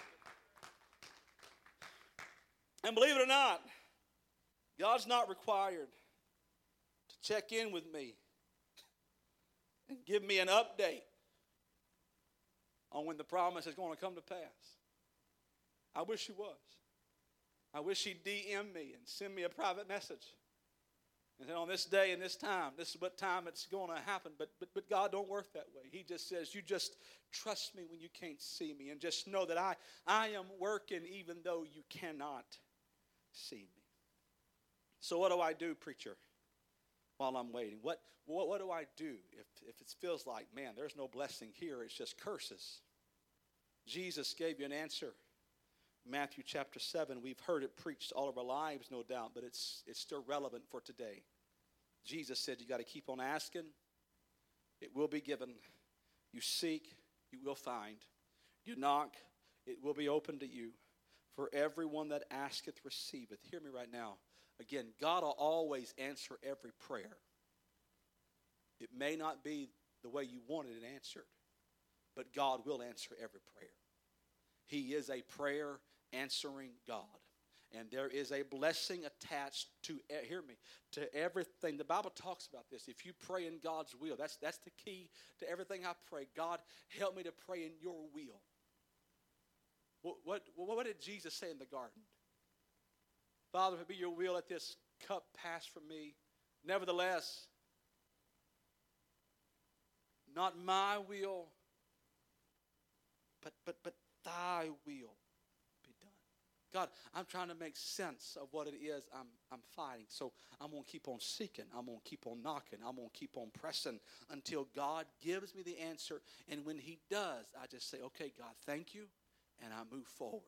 And believe it or not, God's not required to check in with me and give me an update on when the promise is going to come to pass. I wish he was. I wish he'd D M me and send me a private message. And then on this day and this time, this is what time it's going to happen. But, but, but God don't work that way. He just says, you just trust me when you can't see me. And just know that I, I am working even though you cannot see me. So what do I do, preacher, while I'm waiting? What, what, what do I do if, if it feels like, man, there's no blessing here, it's just curses? Jesus gave you an answer. Matthew chapter seven, we've heard it preached all of our lives, no doubt, but it's, it's still relevant for today. Jesus said you got to keep on asking. It will be given. You seek, you will find. You knock, it will be open to you. For everyone that asketh receiveth. Hear me right now. Again, God will always answer every prayer. It may not be the way you wanted it answered, but God will answer every prayer. He is a prayer answering God. And there is a blessing attached to, hear me, to everything. The Bible talks about this. If you pray in God's will, that's, that's the key to everything I pray. God, help me to pray in your will. What, what, what did Jesus say in the garden? Father, if it be your will, let this cup pass from me. Nevertheless, not my will, but, but, but thy will be done. God, I'm trying to make sense of what it is I'm, I'm fighting. So I'm going to keep on seeking. I'm going to keep on knocking. I'm going to keep on pressing until God gives me the answer. And when he does, I just say, okay, God, thank you. And I move forward.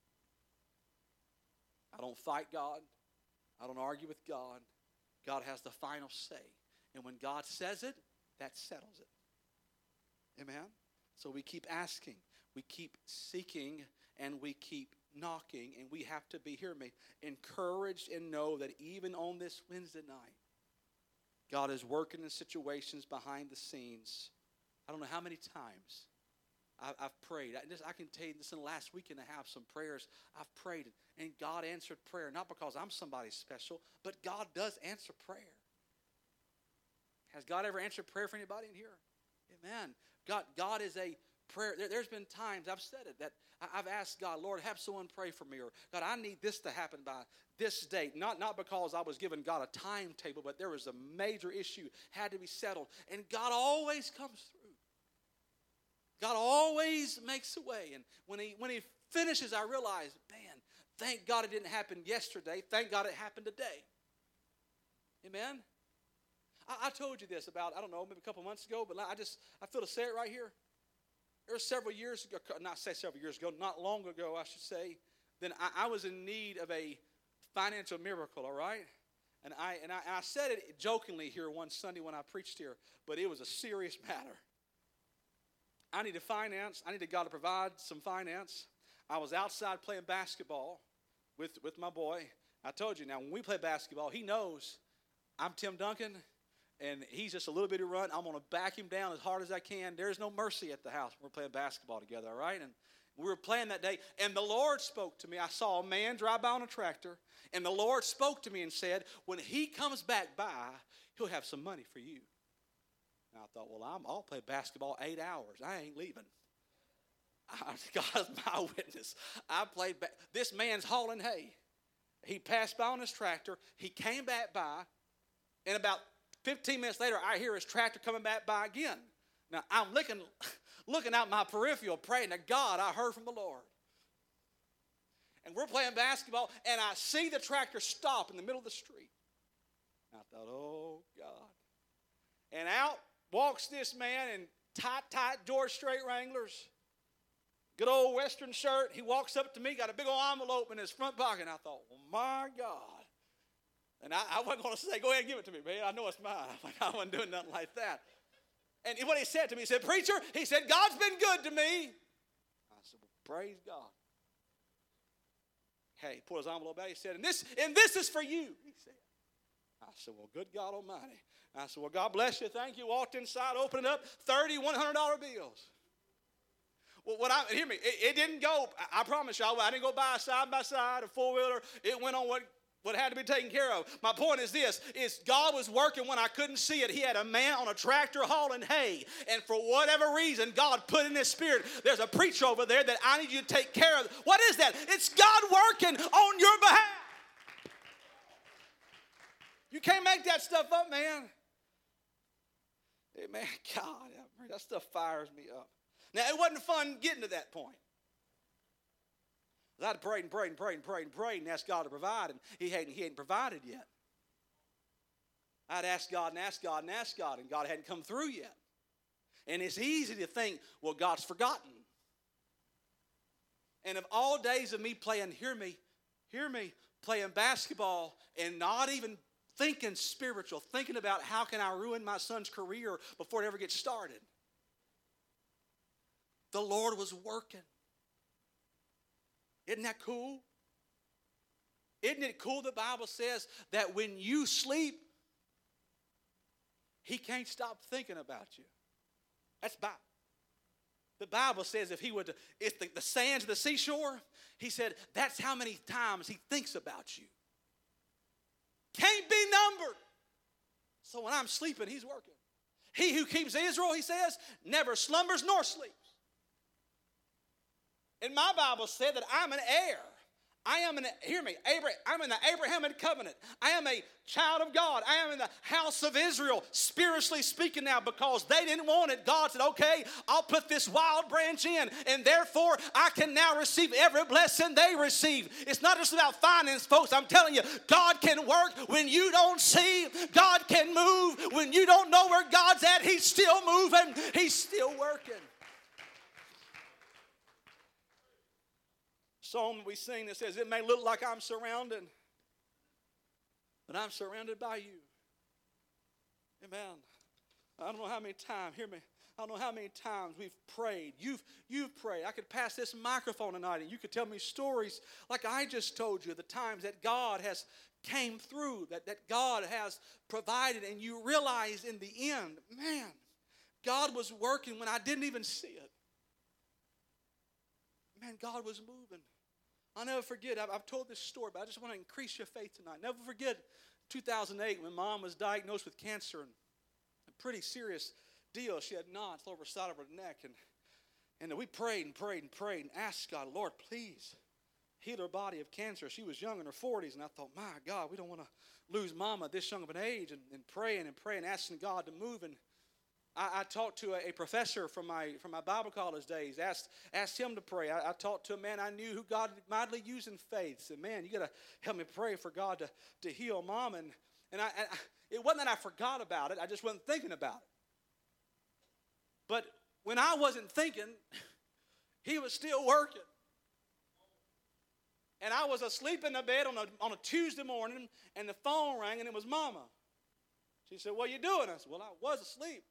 I don't fight God. I don't argue with God. God has the final say. And when God says it, that settles it. Amen? So we keep asking. We keep seeking. And we keep knocking. And we have to be, hear me, encouraged and know that even on this Wednesday night, God is working in situations behind the scenes. I don't know how many times I've prayed. I, just, I can tell you this in the last week and a half, some prayers I've prayed, and God answered prayer, not because I'm somebody special, but God does answer prayer. Has God ever answered prayer for anybody in here? Amen. God, God is a prayer. There, there's been times, I've said it, that I, I've asked God, Lord, have someone pray for me, or God, I need this to happen by this date. Not, not because I was giving God a timetable, but there was a major issue, had to be settled, and God always comes through. God always makes a way. And when he when he finishes, I realize, man, thank God it didn't happen yesterday. Thank God it happened today. Amen? I, I told you this about, I don't know, maybe a couple months ago, but I just, I feel to say it right here. There were several years ago, not say several years ago, not long ago, I should say, then I, I was in need of a financial miracle, all right? And I, and I, and I said it jokingly here one Sunday when I preached here, but it was a serious matter. I needed finance. I needed God to provide some finance. I was outside playing basketball with, with my boy. I told you, now, when we play basketball, he knows I'm Tim Duncan, and he's just a little bitty run. I'm going to back him down as hard as I can. There's no mercy at the house when we're playing basketball together, all right? And we were playing that day, and the Lord spoke to me. I saw a man drive by on a tractor, and the Lord spoke to me and said, when he comes back by, he'll have some money for you. And I thought, well, I'm, I'll play basketball eight hours. I ain't leaving. I, God's my witness. I played. Ba- this man's hauling hay. He passed by on his tractor. He came back by. And about fifteen minutes later, I hear his tractor coming back by again. Now, I'm looking, looking out my peripheral, praying to God. I heard from the Lord. And we're playing basketball, and I see the tractor stop in the middle of the street. And I thought, oh, God. And out walks this man in tight, tight George Strait Wranglers, good old Western shirt. He walks up to me, got a big old envelope in his front pocket. And I thought, oh, my God. And I, I wasn't going to say, go ahead and give it to me, man. I know it's mine. I wasn't doing nothing like that. And what he said to me, he said, preacher, he said, God's been good to me. I said, well, praise God. Hey, he pulled his envelope out. He said, and this, and this is for you, he said. I said, well, good God Almighty. I said, well, God bless you. Thank you. Walked inside, opened it up, thirty one hundred dollar bills. Well, what I, hear me, it, it didn't go, I, I promise y'all, I didn't go buy a side-by-side, a four-wheeler. It went on what, what had to be taken care of. My point is this, is God was working when I couldn't see it. He had a man on a tractor hauling hay, and for whatever reason, God put in his spirit, there's a preacher over there that I need you to take care of. What is that? It's God working on your behalf. You can't make that stuff up, man. Hey, man, God, that stuff fires me up. Now, it wasn't fun getting to that point. I had to pray and pray and pray and pray and pray and ask God to provide, and he hadn't, he hadn't provided yet. I'd ask God and ask God and ask God, and God hadn't come through yet. And it's easy to think, well, God's forgotten. And of all days of me playing, hear me, hear me, playing basketball and not even thinking spiritual, thinking about how can I ruin my son's career before it ever gets started. The Lord was working. Isn't that cool? Isn't it cool the Bible says that when you sleep, he can't stop thinking about you. That's Bible. The Bible says if he were to, if the, the sands of the seashore, he said that's how many times he thinks about you. Can't be numbered. So when I'm sleeping, he's working. He who keeps Israel, he says, never slumbers nor sleeps. And my Bible said that I'm an heir. I am in, the, hear me, Abraham, I'm in the Abrahamic covenant. I am a child of God. I am in the house of Israel, spiritually speaking now, because they didn't want it. God said, okay, I'll put this wild branch in, and therefore I can now receive every blessing they receive. It's not just about finance, folks. I'm telling you, God can work when you don't see. God can move when you don't know where God's at. He's still moving. He's still working. Song we sing that says, it may look like I'm surrounded, but I'm surrounded by you. Amen. I don't know how many times, hear me, I don't know how many times we've prayed. You've, you've prayed. I could pass this microphone tonight and you could tell me stories like I just told you, the times that God has came through, that, that God has provided, and you realize in the end, man, God was working when I didn't even see it. Man, God was moving. I'll never forget, I've, I've told this story, but I just want to increase your faith tonight. Never forget two thousand eight when Mom was diagnosed with cancer, and a pretty serious deal. She had knots all over the side of her neck, and, and we prayed and prayed and prayed and asked God, Lord, please heal her body of cancer. She was young in her forties, and I thought, my God, we don't want to lose Mama at this young of an age, and, and praying and praying, asking God to move. And I, I talked to a, a professor from my from my Bible college days, asked asked him to pray. I, I talked to a man I knew who God mightily used in faith. Said, man, you got to help me pray for God to, to heal Mom. And, and I, I, it wasn't that I forgot about it. I just wasn't thinking about it. But when I wasn't thinking, he was still working. And I was asleep in the bed on a, on a Tuesday morning, and the phone rang, and it was Mama. She said, what are you doing? I said, well, I was asleep.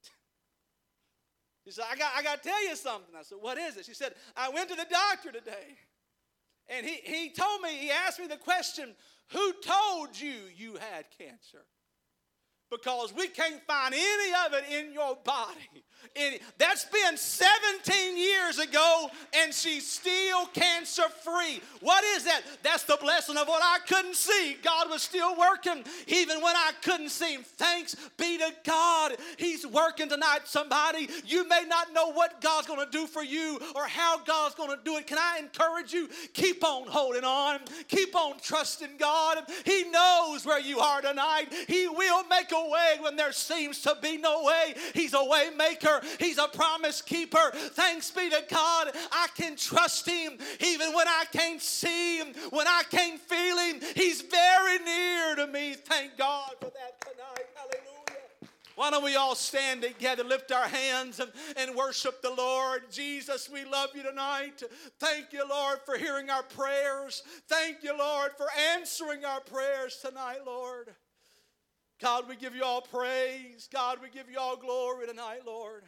She said, I got, I got to tell you something. I said, what is it? She said, I went to the doctor today, and he, he told me, he asked me the question, who told you you had cancer? Because we can't find any of it in your body. Any, that's been seventeen years ago, and she's still cancer-free. What is that? That's the blessing of what I couldn't see. God was still working even when I couldn't see him. Thanks be to God. He's working tonight, somebody. You may not know what God's going to do for you or how God's going to do it. Can I encourage you? Keep on holding on. Keep on trusting God. He knows where you are tonight. He will make a way when there seems to be no way. He's a way maker. He's a promise keeper. Thanks be to God. I can trust him even when I can't see him, when I can't feel him. He's very near to me. Thank God for that tonight. Hallelujah. Why don't we all stand together, lift our hands and, and worship the Lord. Jesus, we love you tonight. Thank you, Lord, for hearing our prayers. Thank you, Lord, for answering our prayers tonight, Lord. God, we give you all praise. God, we give you all glory tonight, Lord.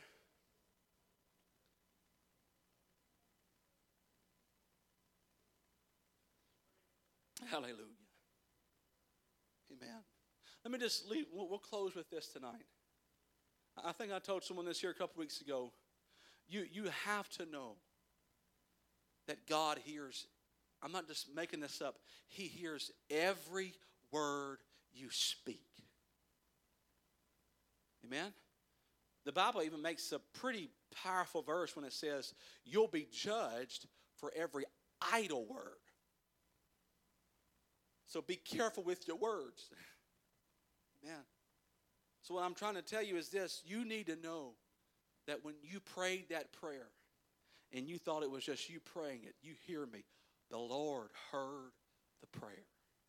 Hallelujah. Amen. Let me just leave. We'll, we'll close with this tonight. I think I told someone this here a couple weeks ago. You, you have to know that God hears. I'm not just making this up. He hears every word you speak. Amen? The Bible even makes a pretty powerful verse when it says, you'll be judged for every idle word. So be careful with your words. Amen. So what I'm trying to tell you is this. You need to know that when you prayed that prayer and you thought it was just you praying it, you hear me. The Lord heard the prayer.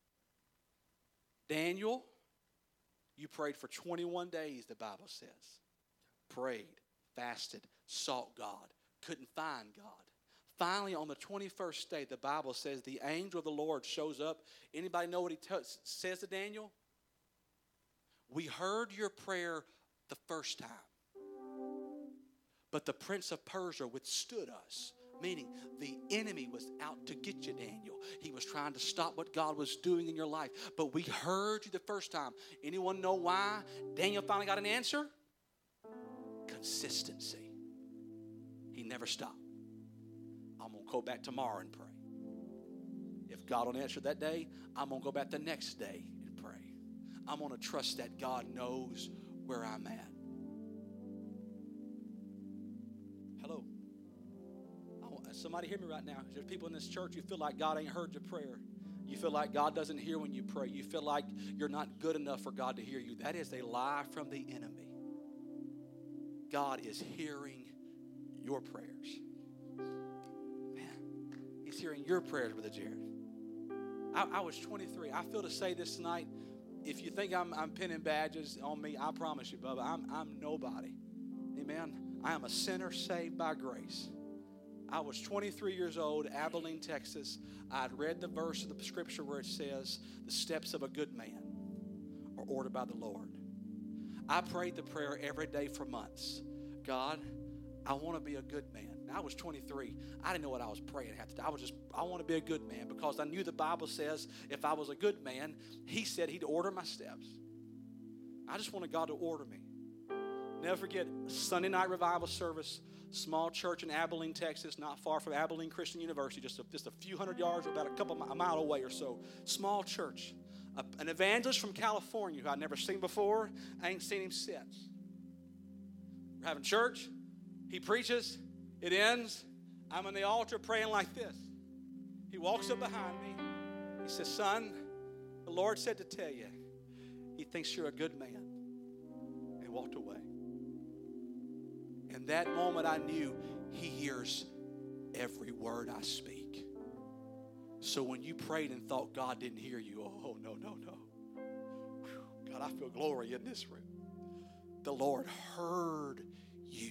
Daniel, you prayed for twenty-one days, the Bible says. Prayed, fasted, sought God, couldn't find God. Finally, on the twenty-first day, the Bible says the angel of the Lord shows up. Anybody know what he t- says to Daniel? We heard your prayer the first time, but the prince of Persia withstood us. Meaning the enemy was out to get you, Daniel. He was trying to stop what God was doing in your life. But we heard you the first time. Anyone know why Daniel finally got an answer? Consistency. He never stopped. I'm going to go back tomorrow and pray. If God don't answer that day, I'm going to go back the next day and pray. I'm going to trust that God knows where I'm at. Somebody hear me right now. There's people in this church, you feel like God ain't heard your prayer. You feel like God doesn't hear when you pray. You feel like you're not good enough for God to hear you. That is a lie from the enemy. God is hearing your prayers. Man, He's hearing your prayers, Brother Jared. I, I was twenty-three. I feel to say this tonight, if you think I'm, I'm pinning badges on me, I promise you, Bubba, I'm, I'm nobody. Amen. I am a sinner saved by grace. I was twenty-three years old, Abilene, Texas. I'd read the verse of the scripture where it says, the steps of a good man are ordered by the Lord. I prayed the prayer every day for months. God, I want to be a good man. Now, I was twenty-three. I didn't know what I was praying half the time. I was just, I want to be a good man because I knew the Bible says if I was a good man, He said He'd order my steps. I just wanted God to order me. Never forget, Sunday night revival service, small church in Abilene, Texas, not far from Abilene Christian University, just a, just a few hundred yards, about a couple a mile away or so. Small church. A, an evangelist from California who I'd never seen before. I ain't seen him since. We're having church. He preaches. It ends. I'm on the altar praying like this. He walks up behind me. He says, son, the Lord said to tell you, He thinks you're a good man. And he walked away. In that moment, I knew He hears every word I speak. So when you prayed and thought God didn't hear you, oh, no, no, no. Whew, God, I feel glory in this room. The Lord heard you.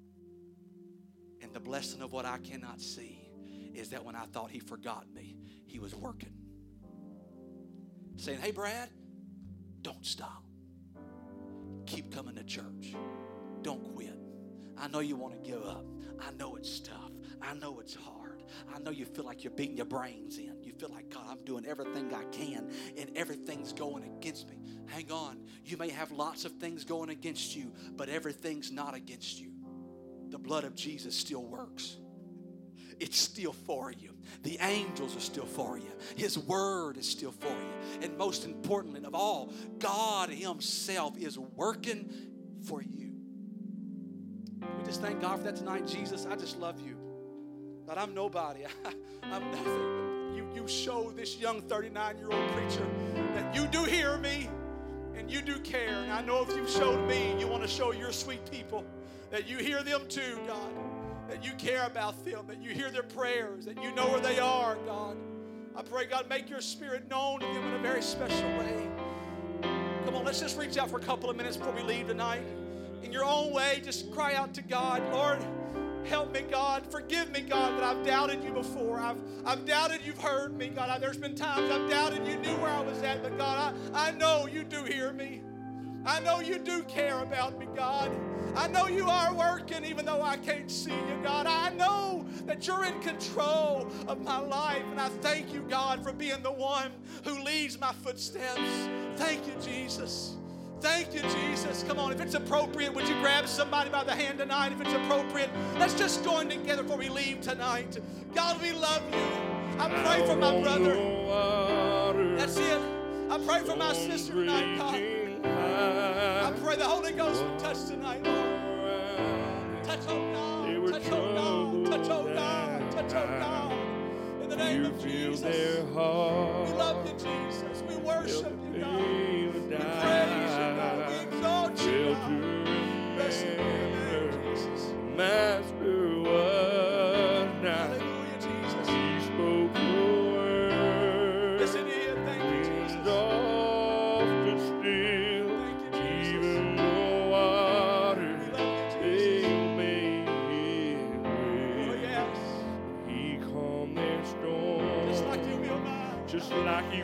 And the blessing of what I cannot see is that when I thought He forgot me, He was working. Saying, hey, Brad, don't stop. Keep coming to church. Don't quit. I know you want to give up. I know it's tough. I know it's hard. I know you feel like you're beating your brains in. You feel like, God, I'm doing everything I can, and everything's going against me. Hang on. You may have lots of things going against you, but everything's not against you. The blood of Jesus still works. It's still for you. The angels are still for you. His word is still for you. And most importantly of all, God Himself is working for you. We just thank God for that tonight. Jesus, I just love you. God, I'm nobody. I'm nothing. You, you show this young thirty-nine-year-old preacher that you do hear me and you do care. And I know if you showed me, you want to show your sweet people that you hear them too, God. That you care about them, that you hear their prayers, that you know where they are, God. I pray, God, make your Spirit known to them in a very special way. Come on, let's just reach out for a couple of minutes before we leave tonight. In your own way, just cry out to God, Lord, help me, God. Forgive me, God, that I've doubted you before. I've, I've doubted you've heard me, God. I, there's been times I've doubted you knew where I was at, but God, I, I know you do hear me. I know you do care about me, God. I know you are working even though I can't see you, God. I know that you're in control of my life, and I thank you, God, for being the one who leads my footsteps. Thank you, Jesus. Thank you, Jesus. Come on, if it's appropriate, would you grab somebody by the hand tonight? If it's appropriate, let's just join together before we leave tonight. God, we love you. I pray for my brother. That's it. I pray for my sister tonight, God. I pray the Holy Ghost would touch tonight, Lord. Touch, oh God. Touch, oh God. Touch, oh God. Touch, oh God. In the name of Jesus. We love you, Jesus. We worship you, God. We praise you, God. We exalt you, God. Bless you, name, Jesus. Master was not. Hallelujah, Jesus. He spoke the word. Yes, it is. Thank you, Jesus. Often still, Thank you, Jesus. even the water, We love you, they Jesus. obeyed his Oh, way. yes. He calmed their storm, Just like you will mine. just like He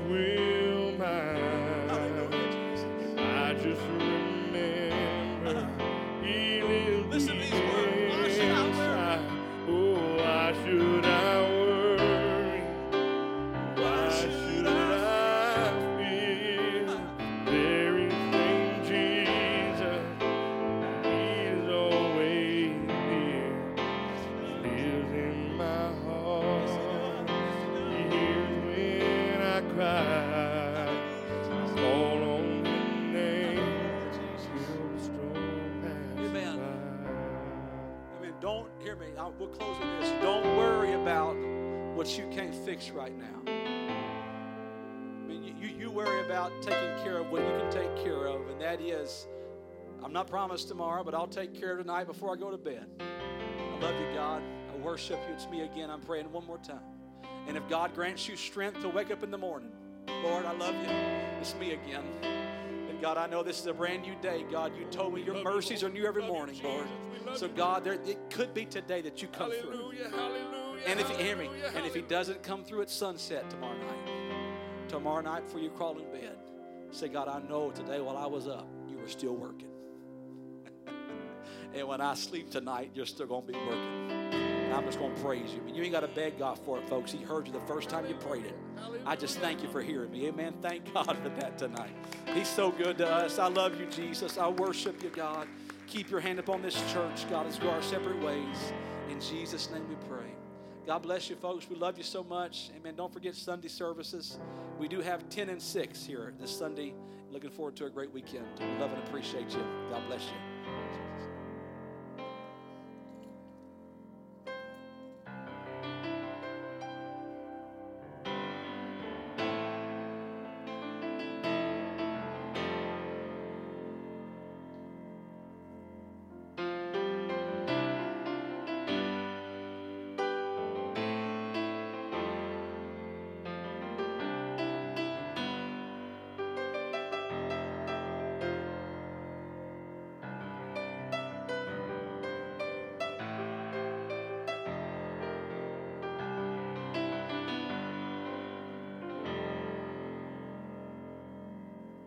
that you can't fix right now. I mean, you, you worry about taking care of what you can take care of, and that is, I'm not promised tomorrow, but I'll take care of tonight before I go to bed. I love you, God. I worship you. It's me again. I'm praying one more time. And if God grants you strength to wake up in the morning, Lord, I love you. It's me again. And God, I know this is a brand new day. God, you told me your mercies are new every morning, Lord. So God, there, it could be today that you come through. And if you hear me, and if he doesn't come through at sunset tomorrow night, tomorrow night before you crawl in bed, say, God, I know today while I was up, you were still working. And when I sleep tonight, you're still going to be working. And I'm just going to praise you. But you ain't got to beg God for it, folks. He heard you the first time you prayed it. I just thank you for hearing me. Amen. Thank God for that tonight. He's so good to us. I love you, Jesus. I worship you, God. Keep your hand upon this church, God, as we go our separate ways. In Jesus' name we pray. God bless you, folks. We love you so much. Amen. Don't forget Sunday services. We do have ten and six here this Sunday. Looking forward to a great weekend. We love and appreciate you. God bless you.